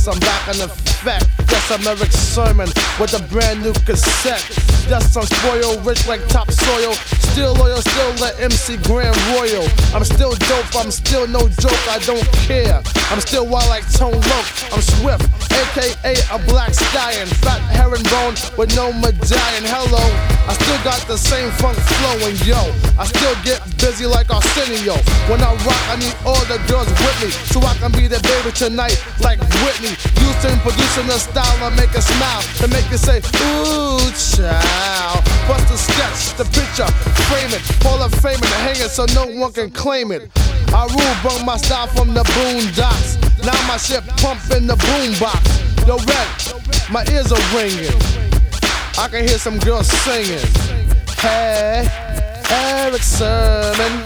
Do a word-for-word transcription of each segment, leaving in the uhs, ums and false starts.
I'm back in effect. Yes, I'm Eric Sermon with a brand new cassette. Yes, I'm spoiled, rich like topsoil. Still loyal, still the M C Grand Royal. I'm still dope, I'm still no joke, I don't care. I'm still wild like Tone Loc. I'm swift, aka a black stallion. Fat herringbone with no medallion. Hello, I still got the same funk flowing, yo. I still get busy like Arsenio. When I rock, I need all the girls with me, so I can be the baby tonight like Whitney. Houston producing the style I make a smile, to make you say, ooh, child. Bust the sketch, the picture, frame it, Hall of Fame and hang it so no one can claim it. I rule, brought my style from the boondocks. Now my shit pump in the boombox. Yo, Red, my ears are ringing. I can hear some girls singing. Hey, Eric Sermon.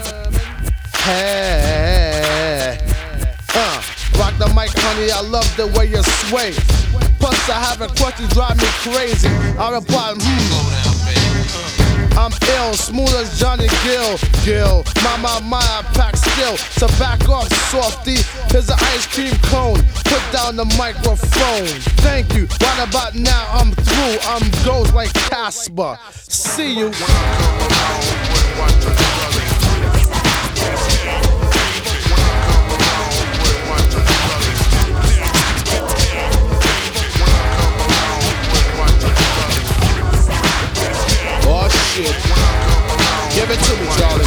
Hey, uh, rock the mic, honey. I love the way you sway. Plus, I have a question drive me crazy. I reply, hmm. I'm ill, smooth as Johnny Gill. Gill, my, my, my, I pack still. So back off, softy. Here's an ice cream cone. Put down the microphone. Thank you. Right about now, I'm through. I'm ghost like Casper. See you. Give it to me, darling.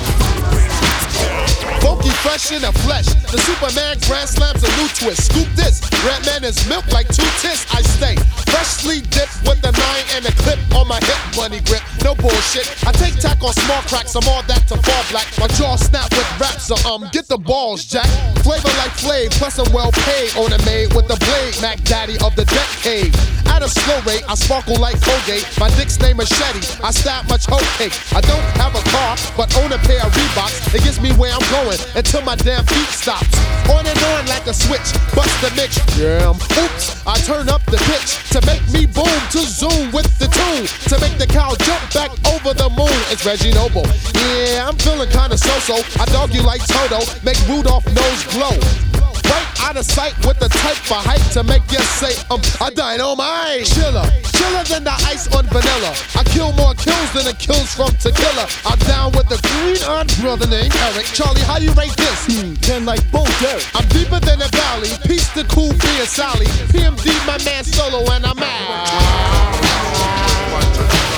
Funky fresh in the flesh. The Superman Grand Slam's a new twist. Scoop this. Redman is milk like two tits. I stay freshly dipped with the nine and a clip on my hip. Money grip, no bullshit. I take tack on small cracks. I'm all that to fall black. My jaw snap with raps, so um, get the balls, Jack. Flavor like Flav, plus I'm well paid. On a maid with the blade, Mac Daddy of the decade. At a slow rate, I sparkle like Colgate. My dick's name Machete. I stab much hoe cake. I don't have a car, but own a pair of Reeboks. It gets me where I'm going until my damn feet stops. On and on like a switch, bust the mix. Yeah. Oops, I turn up the pitch to make me boom, to zoom with the tune, to make the cow jump back over the moon. It's Reggie Noble. Yeah, I'm feeling kinda so-so. I dog you like Toto, make Rudolph nose glow. Right out of sight with the type for hype to make you say, um, I dynamite. Chiller, chiller than the ice on vanilla. I kill more kills than the kills from Tequila. I'm down with the green-eyed brother named Eric. Charlie, how you rate this? Hmm, ten like Bo Derek. I'm deeper than the valley. Peace to Cool B and Sally. P M D, my man Solo, and I'm out.